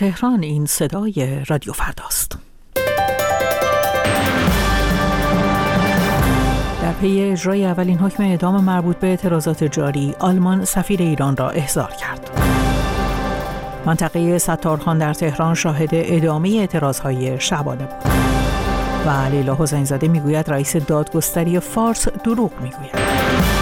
تهران، این صدای رادیو فرداست. در پی اجرای اولین حکم اعدام مربوط به اعتراضات جاری، آلمان سفیر ایران را احضار کرد. منطقه ستارخان در تهران شاهد ادامه اعتراضهای شبانه بود. و لیلا حسین زاده میگوید رئیس دادگستری فارس دروغ میگوید.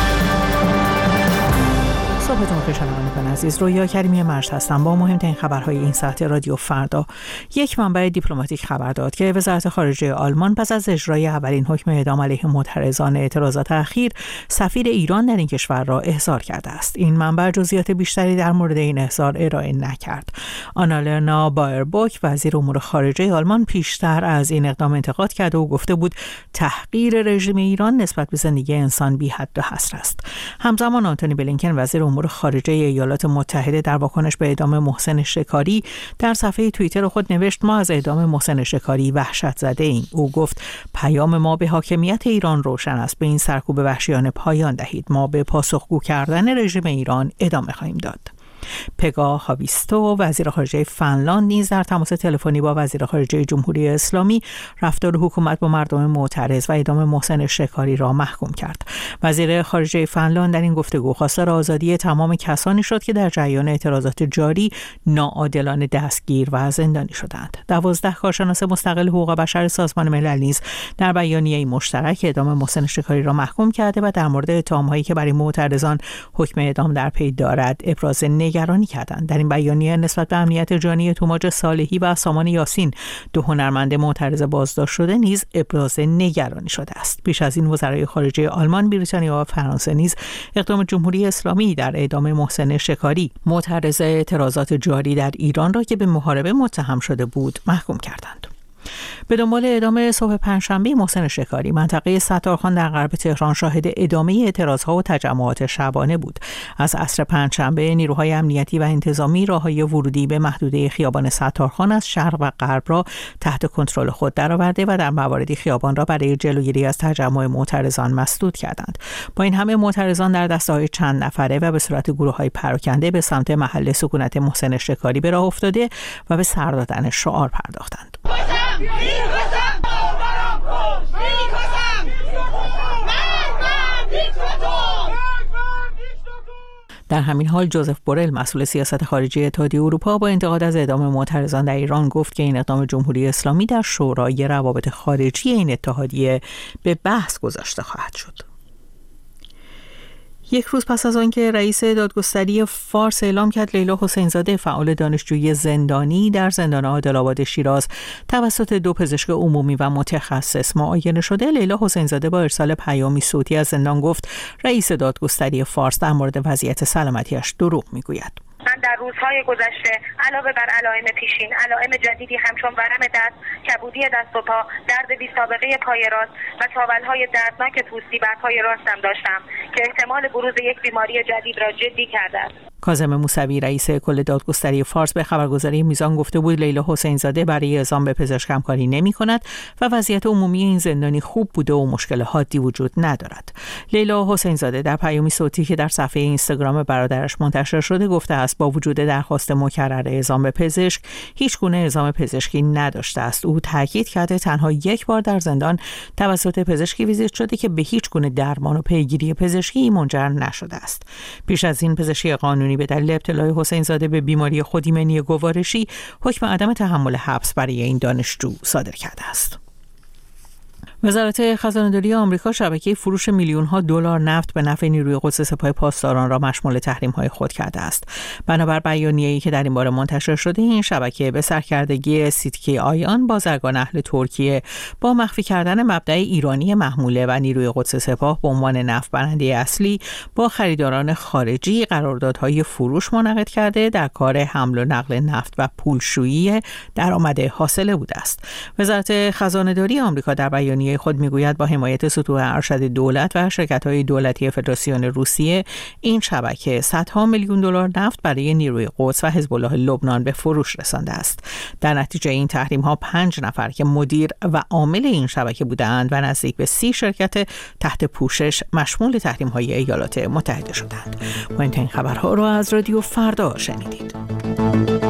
صبحتون خوش شنوندگان عزیز، رویا کریمی مرج هستم با مهمترین خبرهای این ساعت رادیو فردا. یک منبع دیپلماتیک خبر داد که وزارت خارجه آلمان پس از اجرای اولین حکم اعدام علیه معترضان اعتراضات اخیر، سفیر ایران در این کشور را احضار کرده است. این منبع جزئیات بیشتری در مورد این احضار ارائه نکرد. آنالنا بایربوک، وزیر امور خارجه آلمان، پیشتر از این اقدام انتقاد کرده و گفته بود تحقیر رژیم ایران نسبت به زندگی انسان بی حد و حصر است. همزمان آنتونی بلینکن، وزیر امور خارجه ایالات متحده، در واکنش به اعدام محسن شکاری در صفحه توییتر خود نوشت: ما از اعدام محسن شکاری وحشت زده ایم. او گفت پیام ما به حاکمیت ایران روشن است، به این سرکوب وحشیانه پایان دهید. ما به پاسخگو کردن رژیم ایران ادامه خواهیم داد. پگا هاویستو، وزیر خارجه فنلاند، نیز در تماس تلفنی با وزیر خارجه جمهوری اسلامی رفتار حکومت با مردم معترض و اعدام محسن شکاری را محکوم کرد. وزیر خارجه فنلاند در این گفتگو خواستار آزادی تمام کسانی شد که در جریان اعتراضات جاری ناعادلانه دستگیر و زندانی شدند. 12 کارشناس مستقل حقوق بشر سازمان ملل نیز در بیانیه مشترک اعدام محسن شکاری را محکوم کرده و در مورد اتهام‌هایی که برای معترضان حکم اعدام در پی دارد ابراز نگرانی کردند. در این بیانیه نسبت به امنیت جانی توماج صالحی و سامان یاسین، دو هنرمند معترض بازداشت شده، نیز ابراز نگرانی شده است. پیش از این وزرای خارجه آلمان، بریتانیا و فرانسه نیز اقدام جمهوری اسلامی در اعدام محسن شکاری، معترض اعتراضات جاری در ایران را که به محاربه متهم شده بود، محکوم کردند. به دنبال اعدام صبح پنجشنبه محسن شکاری، منطقه ستارخان در غرب تهران شاهد ادامه اعتراضها و تجمعات شبانه بود. از عصر پنجشنبه نیروهای امنیتی و انتظامی راههای ورودی به محدوده خیابان ستارخان از شرق و غرب را تحت کنترل خود درآورده و در مواردی خیابان را برای جلوگیری از تجمع معترضان مسدود کردند. با این همه معترضان در دسته‌های چند نفره و به صورت گروه‌های پراکنده به سمت محل سکونت محسن شکاری به راه افتاده و به سر دادن شعار پرداختند. در همین حال جوزف بورل، مسئول سیاست خارجی اتحادیه اروپا، با انتقاد از اعدام معترضان در ایران گفت که این اقدام جمهوری اسلامی در شورای روابط خارجی این اتحادیه به بحث گذاشته خواهد شد. یک روز پس از آنکه رئیس دادگستری فارس اعلام کرد لیلا حسین زاده، فعال دانشجویی زندانی در زندان عادل‌آباد شیراز، توسط دو پزشک عمومی و متخصص معاینه شده، لیلا حسین زاده با ارسال پیامی صوتی از زندان گفت رئیس دادگستری فارس در مورد وضعیت سلامتیش دروغ میگوید. من در روزهای گذشته علاوه بر علائم پیشین، علائم جدیدی همچون ورم دست، کبودی دست و پا، درد بی سابقه پای راست و تاولهای دردناک پوستی بر پای راستم داشتم که احتمال بروز یک بیماری جدید را جدی کرده است. کاظم موسوی، رئیس کل دادگستری فارس، به خبرگزاری میزان گفته بود لیلا حسین زاده برای اعزام به پزشک همکاری نمی‌کند و وضعیت عمومی این زندانی خوب بوده و مشکل حادی وجود ندارد. لیلا حسین زاده در پیامی صوتی که در صفحه اینستاگرام برادرش منتشر شده گفته است با وجود درخواست مکرر اعزام به پزشک، هیچ گونه اعزام پزشکی نداشته است. او تاکید کرده تنها یک بار در زندان توسط پزشکی ویزیت شده که به هیچ گونه درمان و پیگیری پزشکی منجر نشده است. پیش از این پزشکی قانونی به دلیل ابتلای حسین زاده به بیماری خودایمنی گوارشی حکم عدم تحمل حبس برای این دانشجو صادر کرده است. وزارت خزانه‌داری آمریکا شبکه فروش میلیون‌ها دلار نفت به نفع نیروی قدس سپاه پاسداران را مشمول تحریم‌های خود کرده است. بنابر بیانیه‌ای که در این باره منتشر شده، این شبکه به سرکردگی سیتکی آیان، بازرگان اهل ترکیه، با مخفی کردن مبدأ ایرانی محموله و نیروی قدس سپاه به عنوان نفت برنده اصلی با خریداران خارجی قراردادهای فروش منعقد کرده در کار حمل و نقل نفت و پولشویی درآمد حاصله بوده است. وزارت خزانه‌داری آمریکا در بیانیه خود میگوید با حمایت سطوح ارشد دولت و شرکت‌های دولتی فدراسیون روسیه، این شبکه صدها میلیون دلار نفت برای نیروی قدس و حزب الله لبنان به فروش رسانده است. در نتیجه این تحریم‌ها 5 نفر که مدیر و عامل این شبکه بودند و نزدیک به 30 شرکت تحت پوشش مشمول تحریم‌های ایالات متحده شدند. مهمترین خبرها را از رادیو فردا شنیدید.